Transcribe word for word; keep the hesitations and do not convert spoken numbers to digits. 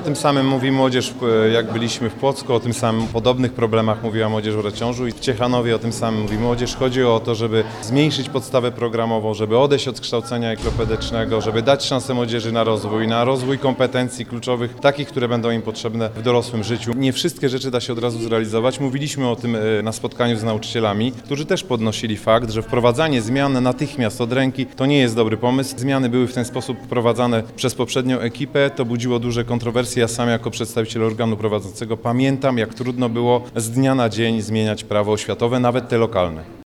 tym samym mówi młodzież, jak byliśmy w Płocku, o tym samym podobnych problemach mówiła młodzież w Raciążu i w Ciechanowie o tym samym mówi młodzież. Chodzi o to, żeby zmniejszyć podstawę programową, żeby odejść od kształcenia encyklopedycznego, żeby dać szansę młodzieży na rozwój, na rozwój kompetencji kluczowych, takich, które będą im potrzebne w dorosłym życiu. Nie wszystkie rzeczy da się od razu zrealizować. Mówiliśmy o tym na spotkaniu z nauczycielami, którzy też podnosili fakt, że wprowadzanie zmian natychmiast od ręki to nie jest dobry pomysł. Zmiany były w ten sposób wprowadzane przez poprzednią ekipę, to budziło duże kontrowersje. Ja sam jako przedstawiciel organu prowadzącego pamiętam, jak trudno było z dnia na dzień zmieniać prawo oświatowe, nawet te lokalne.